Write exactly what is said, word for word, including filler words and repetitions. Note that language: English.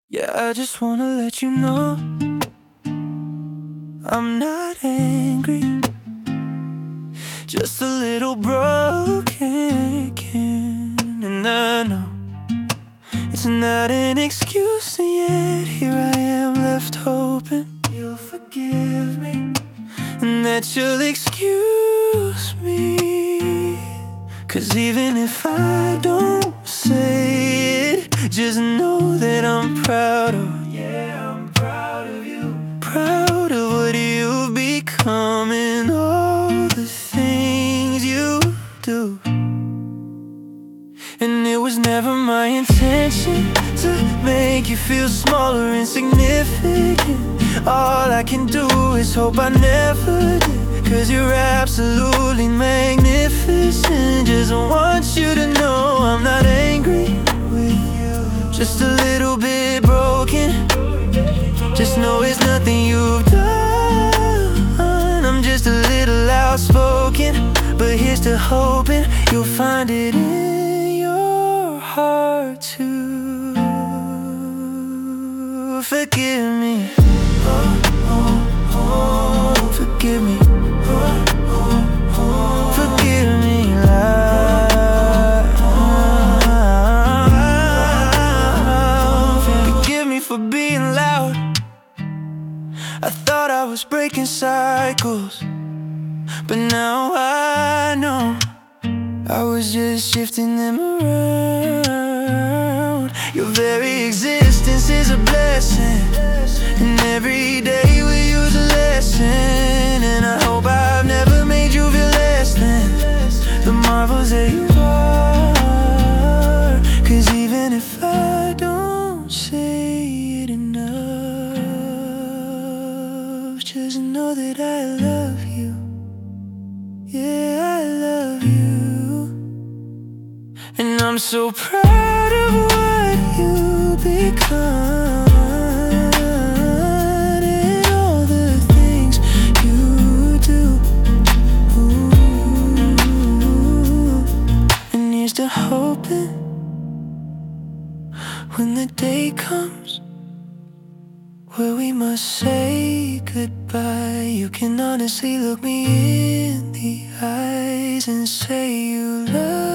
Yeah, I just wanna let you know I'm not angry, just a little broken. And I know it's not an excuse, and yet here I am left hoping you'll forgive me and that you'll excuse me. Cause even if I don't say it, just know that I'm proud of, yeah, I'm proud of you. Proud of what you've become and all the things you do. And it was never my intention to make you feel small or insignificant. All I can do is hope I never did, cause you're absolutely magnificent. Just want you to know I'm not angry with you, just a little bit broken. Just know it's nothing you've done. I'm just a little outspoken, but here's to hoping you'll find it in your heart to forgive me. Oh, oh, oh, forgive me. Oh, oh, oh, forgive me. Loud. Forgive me for being loud. I thought I was breaking cycles, but now I know I was just shifting them around. Your very existence is a blessing, and every day we use a lesson. And I hope I've never made you feel less than the marvels that you are. Cause even if I don't say it enough, just know that I love you. Yeah, I love you. And I'm so proud of what you become and all the things you do. Ooh. And here's to hoping when the day comes where we must say goodbye, you can honestly look me in the eyes and say you love